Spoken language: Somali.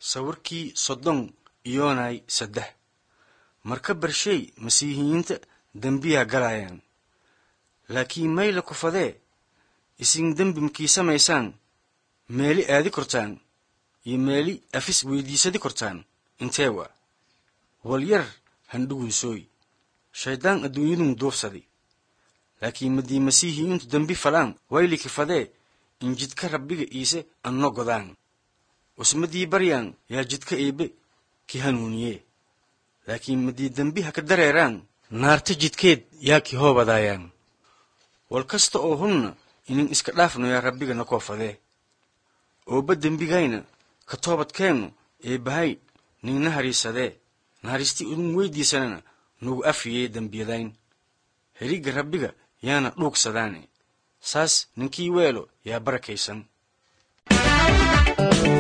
sawirkii Sodom iyoonay saddex marka barshay masiihiyiinta dambiya galayaan laakiin mayla ku fadee isin dambi markii samaysaan meeli aadi kortaan iyo meeli afis weydiisadi kortaan inteewa walyar handhugunsooy shaydaan adduunyadun doofsaday laakiin madii masiihiyiintu dambi falaan wayli kifadee in jidka rabbiga iise anno godaan usmadii baryaan yaa jidka eebe ki hanuuniye laakiin madii dambi ha ka dareeraan naarta jidkeed yaa ki hoobadaayaan wal kasta oo hunna inin iska dhaafno yaa rabbiga na koofadee ooba dembigayna ka toobadkeennu eebbahay nin nahariisadee nahariistii udun weydiisanana nugu afiyee dembiyadayn herigga rabbiga yaana dhuugsadaane saas ninkii weelo yaa barakaysan